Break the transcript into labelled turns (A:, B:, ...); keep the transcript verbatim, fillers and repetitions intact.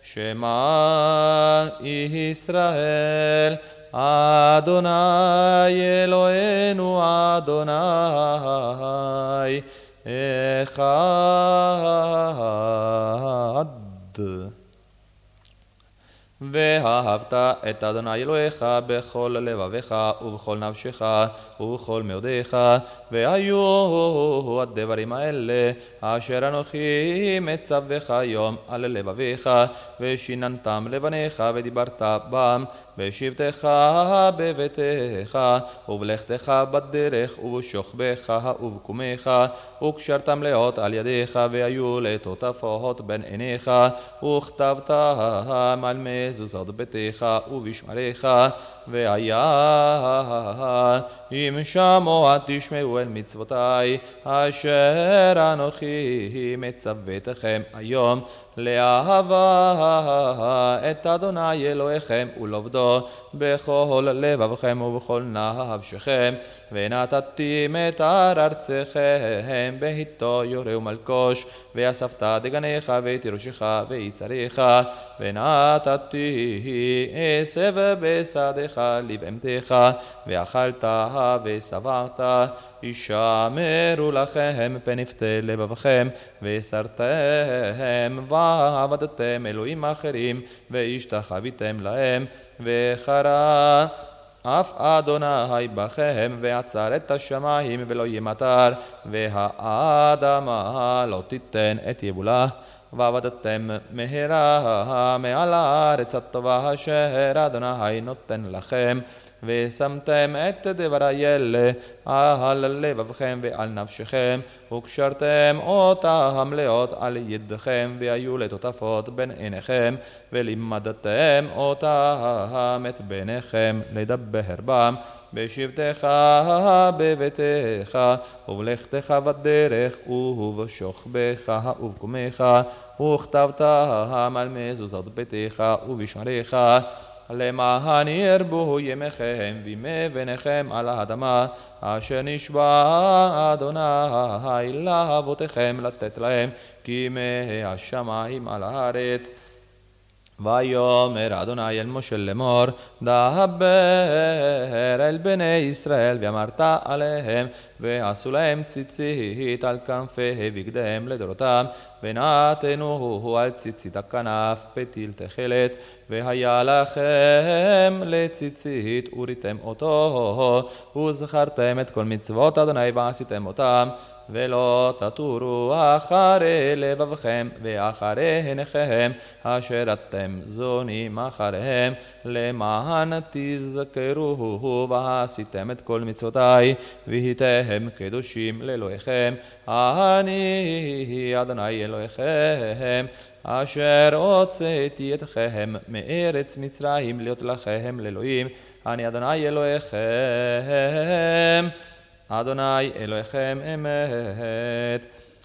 A: שמע ישראל, אדוני אלוהינו אדוני אחד. ואהבת את אדוני אלוהיך בכל לבביך ובכל נפשך ובכל מאודיך, והיו הדברים האלה אשר אנוכי מצווך היום על לבביך, ושיננתם לבניך ודיברת בם בשבתך בביתך ובלכתך בדרך ובשוכבך ובקומך, וקשרתם לאות על ידיך, והיו לטוטפות בין עיניך, וכתבתם על מזוזות ביתך ובשמריך. והיה אם שמוע תשמעו אל מצוותי אשר אנוכי מצוותכם היום, לאהבה את אדוני אלוהיכם ולעובדו בכל לבבכם ובכל נפשכם. ונתתים את הר ארצכם בהיתו יורה ומלקוש, ואספת דגניך ואת ירושך ויצריך, ונתתי עשב בשדך לבהמתך, ואכלת ושבעת. ישמרו לכם פנפתי לבבכם, וסרתם ועבדתם אלוהים אחרים והשתחוויתם להם, וחרה אף אדוני בכם, ועצר את השמיים ולא יהיה מטר, והאדמה לא תיתן את יבולה. ועבדתם מהרה מעל הארץ הטובה אשר אדוני נותן לכם, ושמתם את דברי אלה על לבבכם ועל נפשכם, וקשרתם אותם לאות על ידכם, והיו לטוטפות בין עיניכם, ולימדתם אותם את בניכם לדבר בם בשבתך בביתך ובלכתך בדרך ובשוכבך ובקומך, וכתבתם על מזוזות ביתך ובשמריך, למען ירבו ימיכם וימי בניכם על האדמה אשר נשבע אדוני לאבותיכם לתת להם כימי השמיים על הארץ. ויאמר אדוני אל משה לאמור, דבר אל בני ישראל ואמרת עליהם, ועשו להם ציצית על כנפי בגדיהם לדורותם, ונתנו על ציצית הכנף פתיל תכלת, והיה לכם לציצית וריתם אותו, וזכרתם את כל מצוות אדוני ועשיתם אותם, ולא תטורו אחרי לבבכם ואחרי עיניכם אשר אתם זונים אחריהם, למען תזכרו ועשיתם את כל מצוותי והייתם קדושים לאלוהיכם. אני אדוני אלוהיכם אשר הוצאתי אתכם מארץ מצרים להיות לכם לאלוהים. אני אדוני אלוהיכם, אדוני אלוהיכם אמת.